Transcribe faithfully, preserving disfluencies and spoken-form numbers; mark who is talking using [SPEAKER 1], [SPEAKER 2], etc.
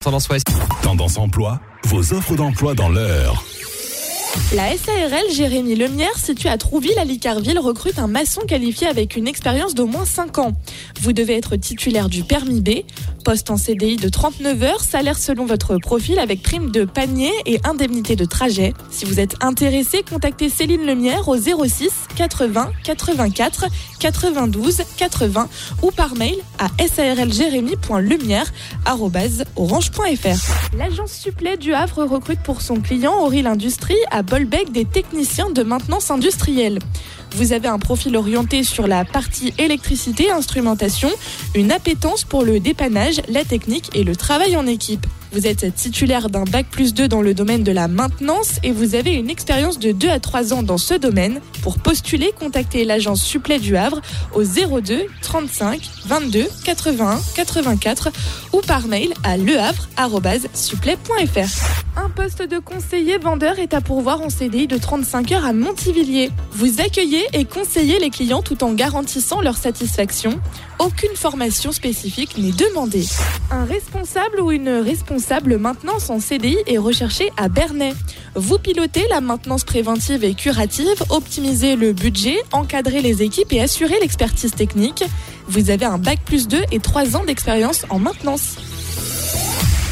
[SPEAKER 1] Tendance Ouest.
[SPEAKER 2] Tendance emploi, vos offres d'emploi dans l'heure.
[SPEAKER 3] La S A R L Jérémy Lemierre, située à Trouville à Licarville, recrute un maçon qualifié avec une expérience d'au moins cinq ans. Vous devez être titulaire du permis B, poste en C D I de trente-neuf heures, salaire selon votre profil avec prime de panier et indemnité de trajet. Si vous êtes intéressé, contactez Céline Lemierre au zéro six quatre-vingts quatre-vingt-quatre quatre-vingt-douze quatre-vingts ou par mail à sarljerémy point lemierre arobase orange point f r. L'agence Supplet du Havre recrute pour son client Auril Industrie à Bolbec des techniciens de maintenance industrielle. Vous avez un profil orienté sur la partie électricité, instrumentation, une appétence pour le dépannage, la technique et le travail en équipe. Vous êtes titulaire d'un bac plus deux dans le domaine de la maintenance et vous avez une expérience de deux à trois ans dans ce domaine. Pour postuler, contactez l'agence Supplet du Havre au zéro deux trente-cinq vingt-deux quatre-vingt-un quatre-vingt-quatre ou par mail à lehavre arobase supplet point f r. Un poste de conseiller vendeur est à pourvoir en C D I de trente-cinq heures à Montivilliers. Vous accueillez et conseillez les clients tout en garantissant leur satisfaction. Aucune formation spécifique n'est demandée. Un responsable ou une responsable maintenance en C D I est recherché à Bernay. Vous pilotez la maintenance préventive et curative, optimisez le budget, encadrez les équipes et assurez l'expertise technique. Vous avez un bac plus deux et trois ans d'expérience en maintenance.